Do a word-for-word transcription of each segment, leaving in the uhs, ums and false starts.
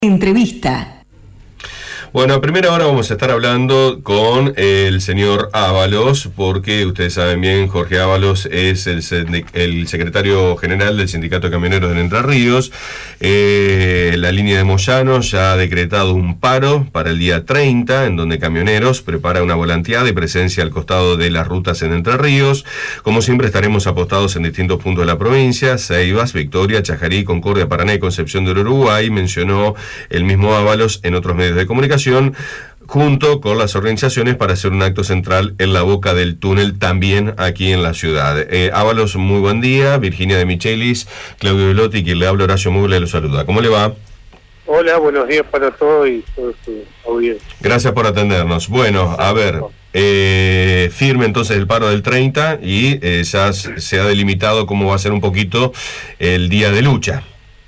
Entrevista. Bueno, a primera hora vamos a estar hablando con el señor Ábalos, porque ustedes saben bien, Jorge Ábalos es el, el secretario general del Sindicato de Camioneros de Entre Ríos. Eh, la línea de Moyano ya ha decretado un paro para el día treinta, en donde Camioneros prepara una volanteada y presencia al costado de las rutas en Entre Ríos. Como siempre estaremos apostados en distintos puntos de la provincia: Ceibas, Victoria, Chajarí, Concordia, Paraná y Concepción del Uruguay, mencionó el mismo Ábalos en otros medios de comunicación, junto con las organizaciones para hacer un acto central en la boca del túnel, también aquí en la ciudad. Eh, Ábalos, muy buen día. Virginia de Michelis, Claudio Velotti, quien le habla, Horacio Mugler, lo saluda. ¿Cómo le va? Hola, buenos días para todos y toda su audiencia. Gracias por atendernos. Bueno, a ver, eh, firme entonces el paro del treinta y eh, ya se ha delimitado cómo va a ser un poquito el día de lucha.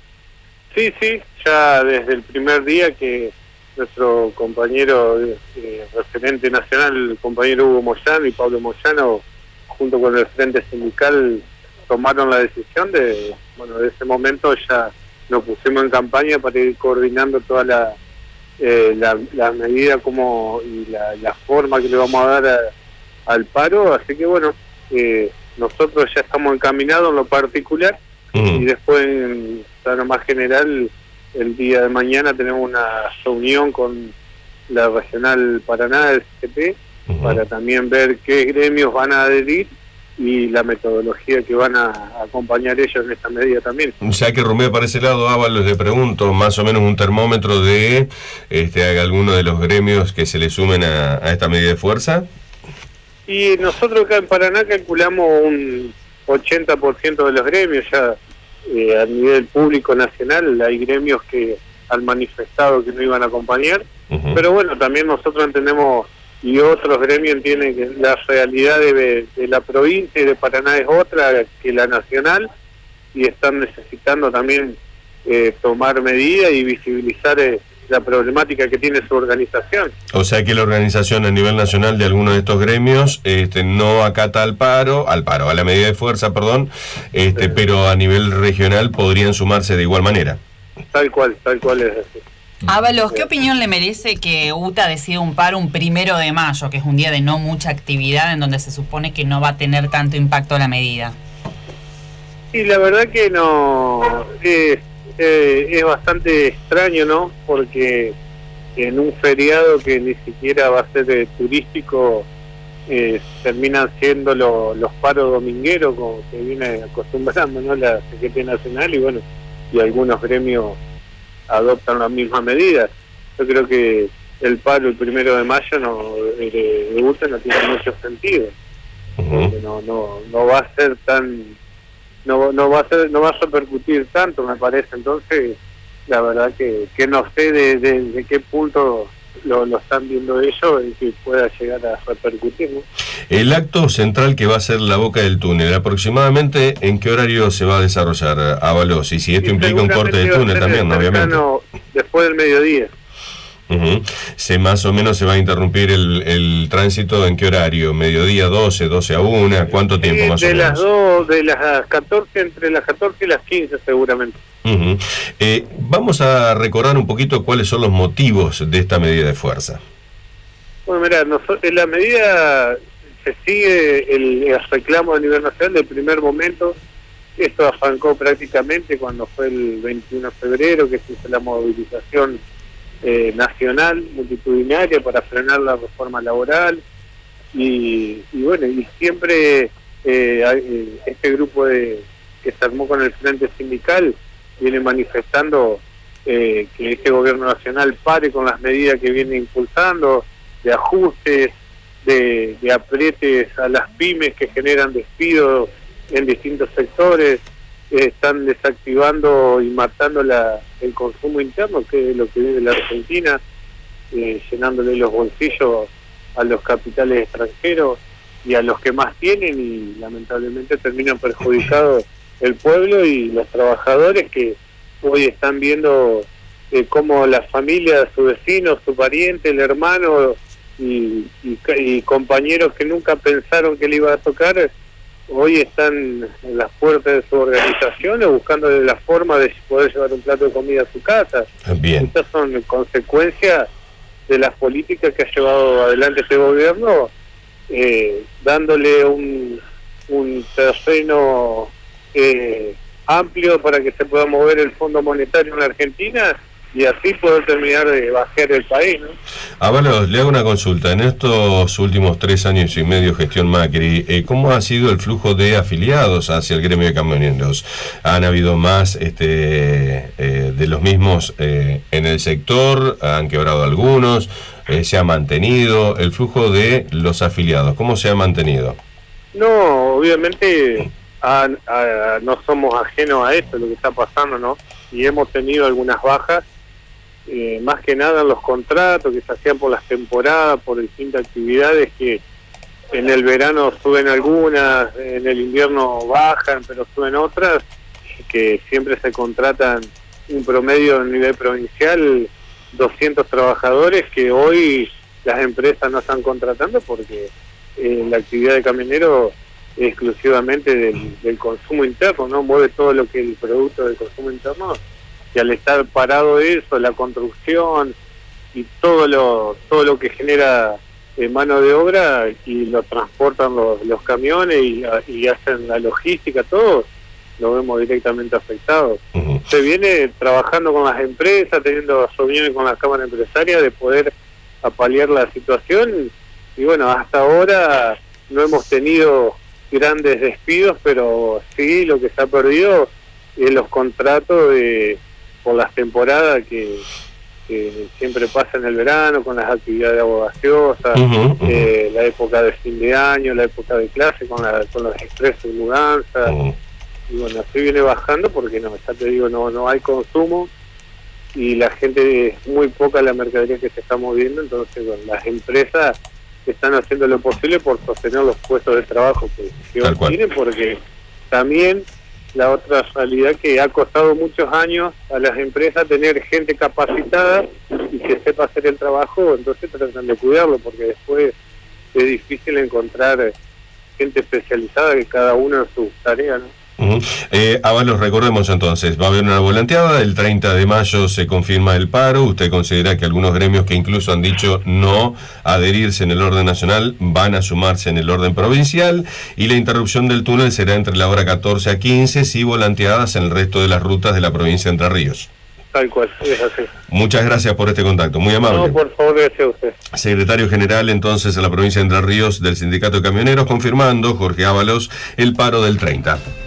Sí, sí, ya desde el primer día que nuestro compañero eh, referente nacional, el compañero Hugo Moyano y Pablo Moyano, junto con el Frente Sindical, tomaron la decisión de, bueno, de ese momento ya nos pusimos en campaña para ir coordinando toda la eh, la, la medida como y la, la forma que le vamos a dar a, al paro, así que bueno, eh, nosotros ya estamos encaminados en lo particular uh-huh. y después en plano más general el día de mañana tenemos una reunión con la Regional Paraná del C P uh-huh. para también ver qué gremios van a adherir y la metodología que van a acompañar ellos en esta medida también. Ya que rumea para ese lado, Ábalos, le pregunto, más o menos un termómetro de este, alguno de los gremios que se le sumen a, a esta medida de fuerza. Y nosotros acá en Paraná calculamos un ochenta por ciento de los gremios, ya eh, a nivel público nacional hay gremios que han manifestado que no iban a acompañar, uh-huh. pero bueno, también nosotros entendemos y otros gremios entienden que la realidad de, de la provincia y de Paraná es otra que la nacional y están necesitando también eh, tomar medidas y visibilizar eh, la problemática que tiene su organización. O sea que la organización a nivel nacional de algunos de estos gremios este, no acata al paro, al paro, a la medida de fuerza, perdón, este, sí. pero a nivel regional podrían sumarse de igual manera. Tal cual, tal cual es así. Ábalos, ¿qué opinión le merece que U T A decida un paro un primero de mayo, que es un día de no mucha actividad, en donde se supone que no va a tener tanto impacto la medida? Sí, la verdad que no, es, eh, es bastante extraño, ¿no? Porque en un feriado que ni siquiera va a ser eh, turístico, eh, terminan siendo lo, los paros domingueros, como se viene acostumbrando, ¿no? La Secretaría Nacional y bueno, y algunos gremios adoptan las mismas medidas. Yo creo que el paro el primero de mayo no de, de U T A no tiene mucho sentido, porque no no no va a ser tan no no va a ser no va a repercutir tanto, me parece. Entonces la verdad que que no sé de, de, de qué punto lo, lo están viendo ellos y que pueda llegar a repercutir, ¿no? El acto central que va a ser la boca del túnel, ¿aproximadamente en qué horario se va a desarrollar, Ábalos? Y si esto y implica un corte del túnel también, ¿no? Obviamente. Después del mediodía. Uh-huh. Se más o menos se va a interrumpir el, el tránsito, ¿en qué horario? ¿Mediodía, doce, doce a una? ¿Cuánto tiempo sí, más o de menos? Las dos, de las catorce, entre las catorce y las quince seguramente. Uh-huh. Eh, vamos a recordar un poquito cuáles son los motivos de esta medida de fuerza. Bueno, mira, nosotros, en la medida se sigue el, el reclamo a nivel nacional del primer momento. Esto arrancó prácticamente cuando fue el veintiuno de febrero, que se hizo la movilización eh, nacional, multitudinaria, para frenar la reforma laboral. Y, y bueno, y siempre eh, este grupo de que se armó con el Frente Sindical viene manifestando eh, que este gobierno nacional pare con las medidas que viene impulsando, de ajustes, de, de aprietes a las pymes que generan despidos en distintos sectores, eh, están desactivando y matando la, el consumo interno, que es lo que vive la Argentina, eh, llenándole los bolsillos a los capitales extranjeros y a los que más tienen, y lamentablemente terminan perjudicados el pueblo y los trabajadores, que hoy están viendo eh, cómo la familia, su vecino, su pariente, el hermano y, y, y compañeros que nunca pensaron que le iba a tocar, hoy están en las puertas de su organización buscando la forma de poder llevar un plato de comida a su casa. Bien. Estas son consecuencias de las políticas que ha llevado adelante este gobierno, eh, dándole un, un terreno eh, amplio para que se pueda mover el Fondo Monetario en la Argentina y así poder terminar de bajar el país, ¿no? Ábalos, le hago una consulta. En estos últimos tres años y medio gestión Macri, eh, ¿cómo ha sido el flujo de afiliados hacia el gremio de camioneros? ¿Han habido más este, eh, de los mismos eh, en el sector? ¿Han quebrado algunos? Eh, ¿Se ha mantenido el flujo de los afiliados? ¿Cómo se ha mantenido? No, obviamente a, a, no somos ajenos a esto, lo que está pasando, ¿no? Y hemos tenido algunas bajas. Eh, más que nada en los contratos que se hacían por las temporadas, por distintas actividades que en el verano suben algunas, en el invierno bajan, pero suben otras, que siempre se contratan un promedio a nivel provincial, doscientos trabajadores que hoy las empresas no están contratando porque eh, la actividad de camionero es exclusivamente del, del consumo interno, no mueve todo lo que es el producto del consumo interno. Y al estar parado eso, la construcción y todo lo todo lo que genera eh, mano de obra y lo transportan los, los camiones y, y hacen la logística, todo, lo vemos directamente afectado. Uh-huh. Se viene trabajando con las empresas, teniendo reuniones con las cámaras empresarias de poder apalear la situación y bueno, hasta ahora no hemos tenido grandes despidos, pero sí lo que se ha perdido es los contratos de por las temporadas que, que siempre pasa en el verano, con las actividades de agua gaseosa, uh-huh, uh-huh. Eh, la época de fin de año, la época de clase, con, la, con los expresos de mudanza, uh-huh. Y bueno, así viene bajando porque no, ya te digo, no no hay consumo y la gente, es muy poca la mercadería que se está moviendo, entonces bueno, las empresas están haciendo lo posible por sostener los puestos de trabajo que, que hoy tienen, porque también la otra realidad que ha costado muchos años a las empresas tener gente capacitada y que sepa hacer el trabajo, entonces tratan de cuidarlo, porque después es difícil encontrar gente especializada que cada uno en su tarea, ¿no? Uh-huh. eh, Ábalos, recordemos entonces, va a haber una volanteada, el treinta de mayo se confirma el paro, usted considera que algunos gremios que incluso han dicho no adherirse en el orden nacional van a sumarse en el orden provincial y la interrupción del túnel será entre la hora catorce a quince, sí volanteadas en el resto de las rutas de la provincia de Entre Ríos. Tal cual, es así. Muchas gracias por este contacto, muy amable. No, por favor, gracias a usted. Secretario General entonces a la provincia de Entre Ríos del Sindicato de Camioneros, confirmando, Jorge Ábalos, el paro del treinta.